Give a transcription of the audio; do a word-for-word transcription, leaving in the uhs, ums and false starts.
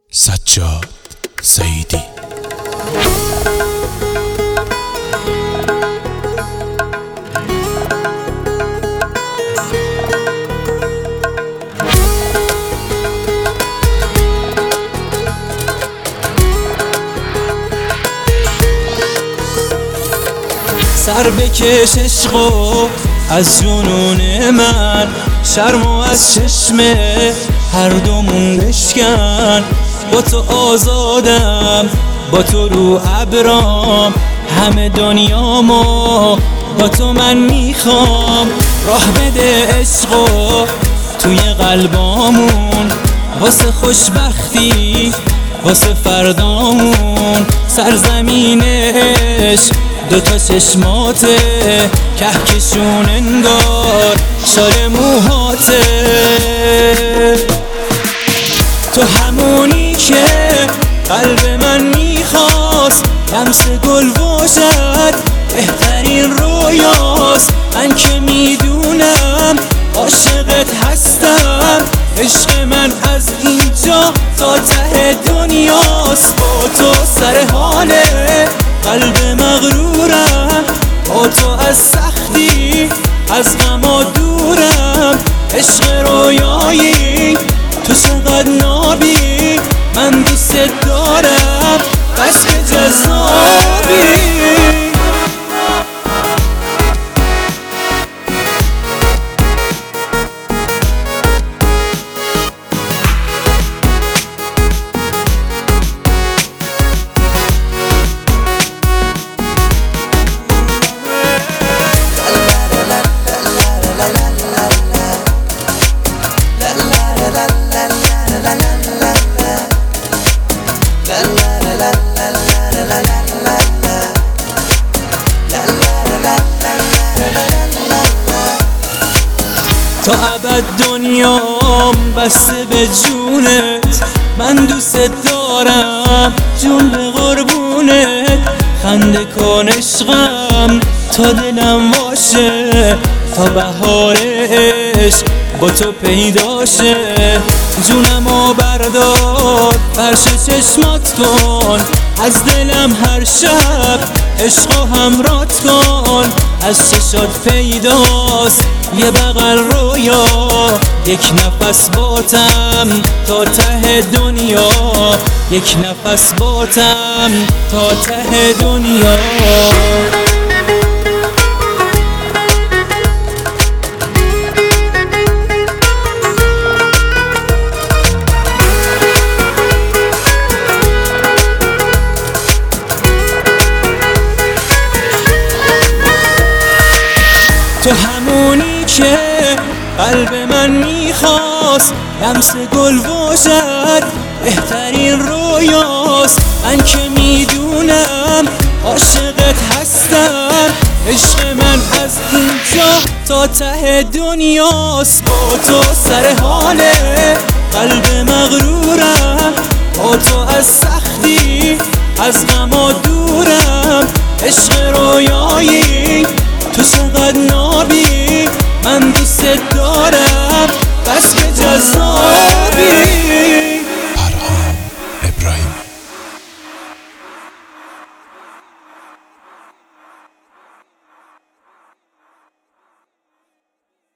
سجاد سیدی. سر بکش عشقو از جنون من، شرم و از چشمه هر دومون بشکن. با تو آزادم، با تو رو ابرام، همه دنیامو با تو من میخوام. راه بده عشقو توی قلبامون، واسه خوشبختی واسه فردامون. سرزمین عشق دوتا چشماته، کهکشون انگار شال موهاته. تو همونی که قلب من میخواست، لمس گل باشد بهترین رویاست. من که میدونم عاشقت هستم، عشق من از اینجا تا ته دنیاست. با تو سر حاله قلب مغرورم، با تو از سختی از غما دورم. عشق رویایی تو چقدر نابی، من دوست دارم عشق جذابی. تا ابد دنیام بسته به جونت، من دوست دارم جون به قربونت. خنده کن عشقم تا دلم باشه، تا بهار عشق با تو پیداشه. جونمو بردار فرش چشمات کن، از دلم هر شب عشقو همرات کن. از چشات پیداست یه بغل رویا، یک نفس باتم تا ته دنیا. یک نفس باتم تا ته دنیا. تو همونی که قلب من میخواست، لمس گل باشد بهترین رویاست. من که میدونم عاشقت هستم، عشق من از اینجا تا ته دنیاست. با تو سر حاله قلب مغرورم، با تو از سختی از غما دورم. عشق رویایی تو چقدر نابی، من دوست